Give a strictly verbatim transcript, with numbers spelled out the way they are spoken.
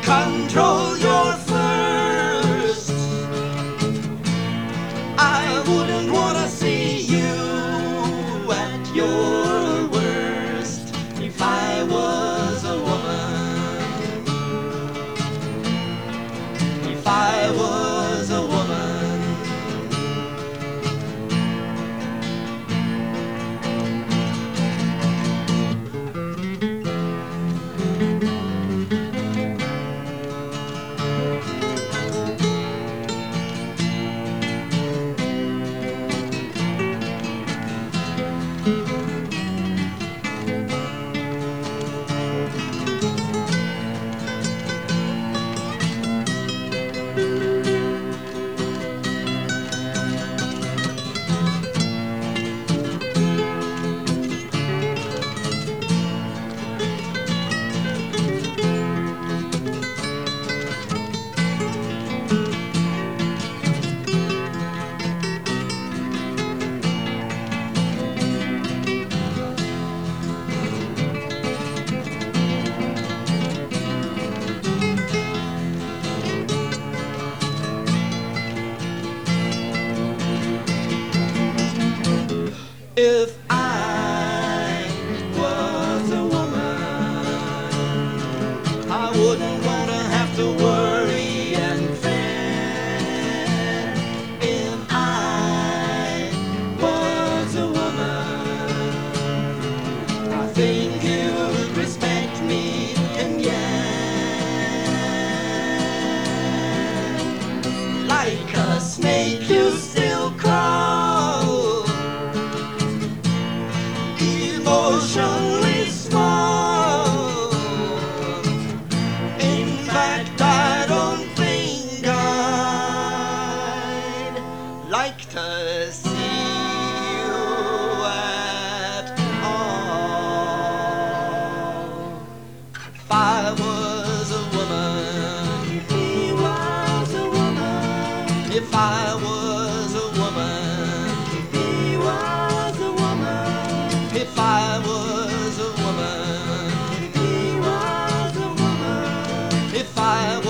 control your thirst. I wouldn't wanna see you at your worst if I was a woman. If I was a woman. If I was a woman, I wouldn't wanna have to worry and fret. If I was a woman, I think you would respect me, and yet, like a snake you still crawl, emotionally small. In fact, I don't think I'd like to see you at all. If I was a woman, if he was a woman, if I was a woman, if he was a woman, if I was a woman, if he was a woman, if I was